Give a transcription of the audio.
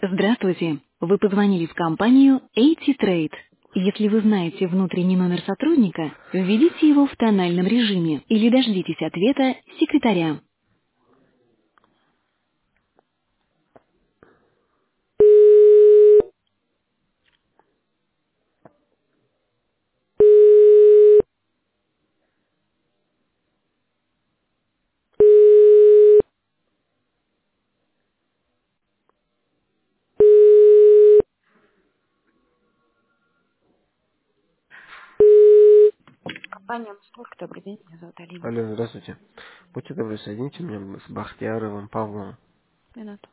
Здравствуйте. Вы позвонили в компанию AT-Trade. Если вы знаете внутренний номер сотрудника, введите его в тональном режиме или дождитесь ответа секретаря. Компания «Мосфор», добрый день, меня зовут Алина. Алло, здравствуйте. Будьте добры, соедините меня с Бахтияровым Павлом. Минуту.